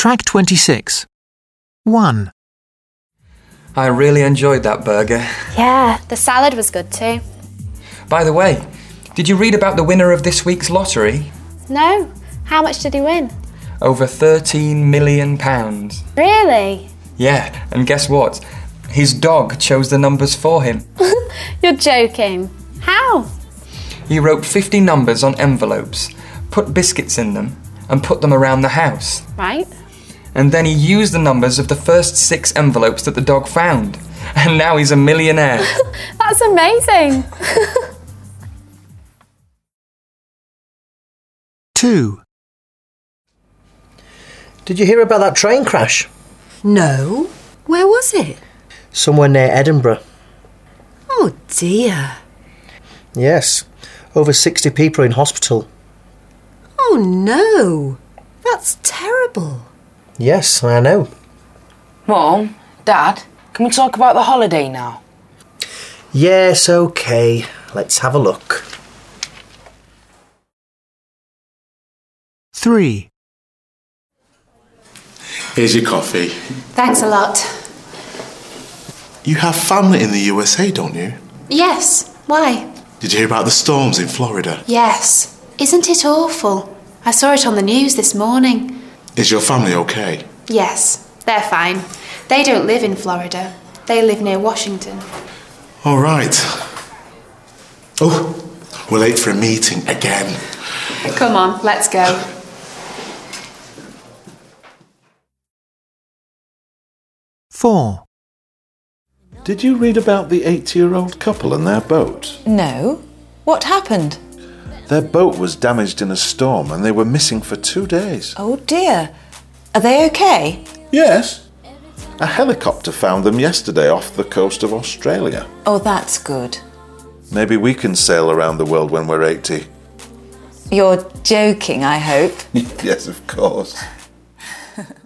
Track 26. 1. I really enjoyed that burger. Yeah, the salad was good too. By the way, did you read about the winner of this week's lottery? No, how much did he win? Over £13 million. Really? Yeah, and guess what? His dog chose the numbers for him. You're joking. How? He wrote 50 numbers on envelopes, put biscuits in them, and put them around the house. Right. And then he used the numbers of the first 6 envelopes that the dog found. And now he's a millionaire. That's amazing. 2. Did you hear about that train crash? No. Where was it? Somewhere near Edinburgh. Oh dear. Yes. Over 60 people in hospital. Oh no. That's terrible. Yes, I know. Mum, Dad, can we talk about the holiday now? Yes, OK. Let's have a look. 3. Here's your coffee. Thanks a lot. You have family in the USA, don't you? Yes. Why? Did you hear about the storms in Florida? Yes. Isn't it awful? I saw it on the news this morning. Is your family okay? Yes, they're fine. They don't live in Florida. They live near Washington. All right. Oh, we're late for a meeting again. Come on, let's go. Four. Did you read about the 80-year-old couple and their boat? No. What happened? Their boat was damaged in a storm and they were missing for 2 days. Oh dear. Are they okay? Yes. A helicopter found them yesterday off the coast of Australia. Oh, that's good. Maybe we can sail around the world when we're 80. You're joking, I hope. Yes, of course.